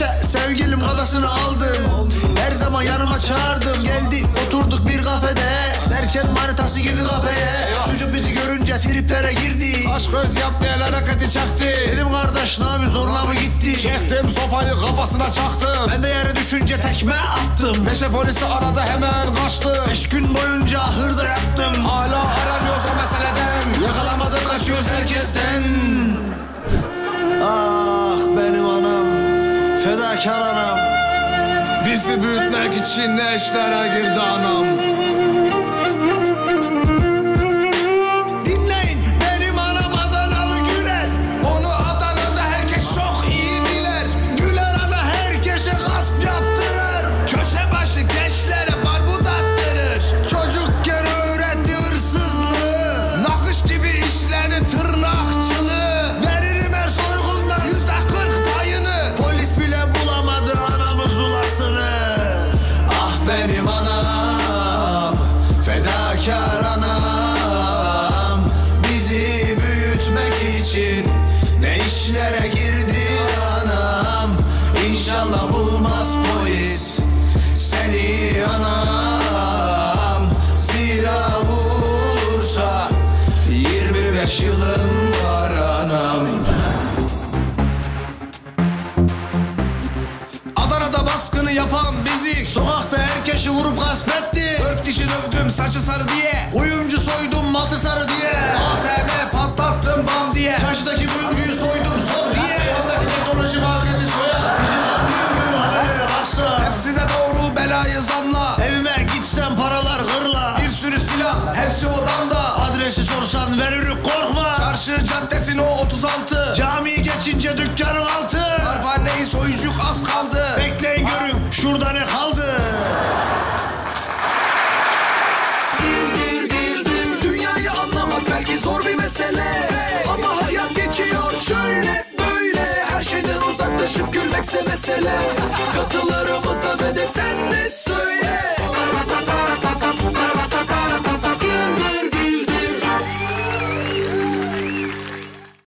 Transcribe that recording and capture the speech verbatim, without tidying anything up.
Neşe sevgilim kadasını aldım. Her zaman yanıma çağırdım. Geldi oturduk bir kafede. Derken manitası girdi kafeye. Çocuk bizi görünce triplere girdi. Aşk öz yaptı, el hareketi çaktı. Dedim kardeş ne yapıyorsun, zorla mı gitti? Çektim sopayı kafasına çaktım. Ben de yere düşünce tekme attım. Neşe polisi aradı, hemen kaçtı. Beş gün boyunca ahırda yattım. Hala aranıyoruz o meseleden. Yakalamadık, kaçıyoruz herkesten. Ah benim anam, fedakar anam. Bizi büyütmek için ne işlere girdi anam. Dinleyin, benim anam Adanalı Güler. Onu Adana'da herkes çok iyi bilir. Güler ana herkese gasp yaptırır. Köşe başı gençlere barbut attırır. Çocukken öğretti hırsızlığı. Nakış gibi işledi tırnakçılığı. Veririm her soygundan Yüzde kırk payını. polis bile bulamadı anamız ulasını. Ah benim anam, fedakar anam. Bizi büyütmek için ne işlere girdi anam. İnşallah bulmaz polis seni anam. Zira bulursa yirmi beş yılım var anam. Adana'da baskını yapan bizi. Sokakta herkesi vurup gasp etti. Dört kişi dövdüm saçı sarı diye. Kuyumcu soydum matı sarı diye. A T M patlattım bam diye. Çarşıdaki kuyumcuyu soydum sol diye. Yandaki teknoloji marketi soya. Bizim kuyumcuyu habere baksa. Hepsi de doğru, belayı zanla. Evime gitsem paralar hırla. Bir sürü silah, hepsi odamda. Adresi sorsan veririm korkma. Çarşı caddesinin o otuz altı. Camiyi geçince dükkanın altı. Harphaneyi soyucuk az kaldı. Bekleyin görün şurada ne kaldı. Dünyayı anlamak belki zor bir mesele, ama hayat geçiyor şöyle böyle. Her şeyden uzaklaşıp gülmekse mesele. Katılarımıza